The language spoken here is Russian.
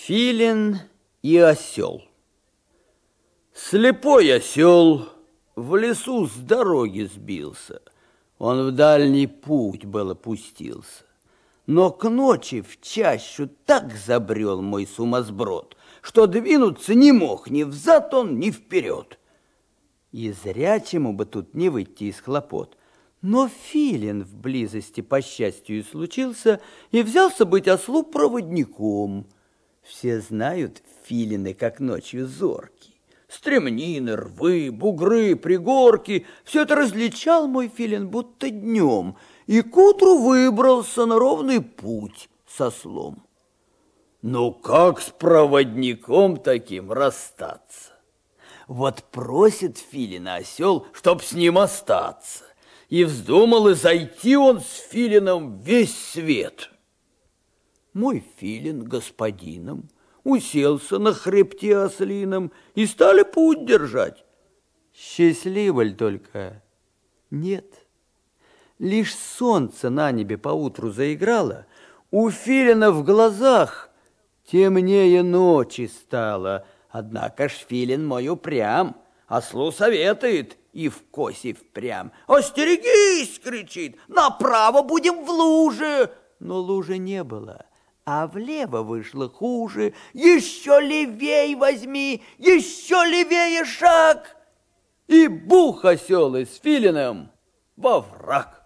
Филин и осел. Слепой осел в лесу с дороги сбился. Он в дальний путь было пустился. Но к ночи в чащу так забрел мой сумасброд, что двинуться не мог ни взад он, ни вперед. И зрячему бы тут не выйти из хлопот. Но Филин в близости, по счастью, случился и взялся быть ослу проводником. Все знают филины, как ночью зорки. Стремнины, рвы, бугры, пригорки — все это различал мой филин будто днем, и к утру выбрался на ровный путь с ослом. Ну как с проводником таким расстаться? Вот просит филина осел, чтоб с ним остаться, и вздумал и зайти он с филином весь свет. Мой филин господином уселся на хребте ослином, и стали путь держать. Счастливо ль только? Нет. Лишь солнце на небе поутру заиграло, у филина в глазах темнее ночи стало. Однако ж филин мой упрям, ослу советует и в косе впрямь. «Остерегись!» — кричит, «направо будем в луже!» Но лужи не было, а влево вышло хуже. «Еще левей возьми, еще левее шаг!» И бух осел с филином во враг.